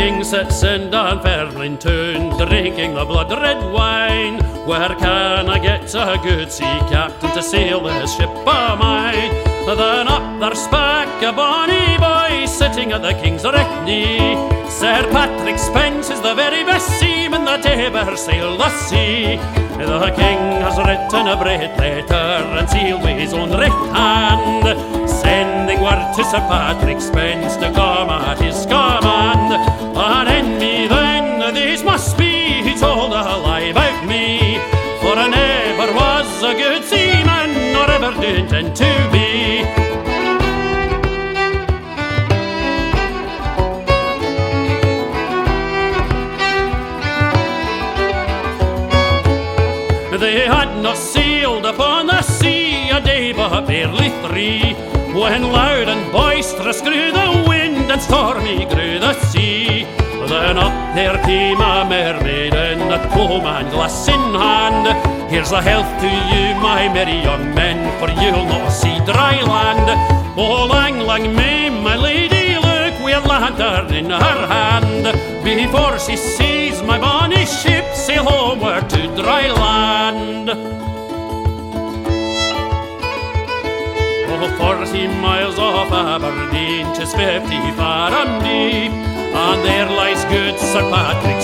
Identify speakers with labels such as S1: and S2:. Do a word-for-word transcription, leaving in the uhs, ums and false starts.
S1: king sits in Dunfermline town, drinking the blood-red wine. Where can I get a good sea captain to sail this ship of mine? Then up there spak a bonny boy, sitting at the king's right knee. Sir Patrick Spens is the very best seaman that ever sailed the sea. The king has written a great letter and sealed with his own right hand, sending word to Sir Patrick Spens to come at his command. And in me then this must be, he told a lie about me, for I never was a good seaman, nor ever do intend to be. They had not sailed upon the sea a day but barely three, when loud and boisterous grew the wind and stormy grew the sea. Then up there came a mermaid in a comb and glass in hand. Here's a health to you, my merry young men, for you'll not see dry land. Oh, lang, lang may my lady look with a lantern in her hand, before she sees my bonny ship sail homeward to dry land. Oh, forty miles off Aberdeen, 'tis fifty fathom deep, and there lies good Sir Patrick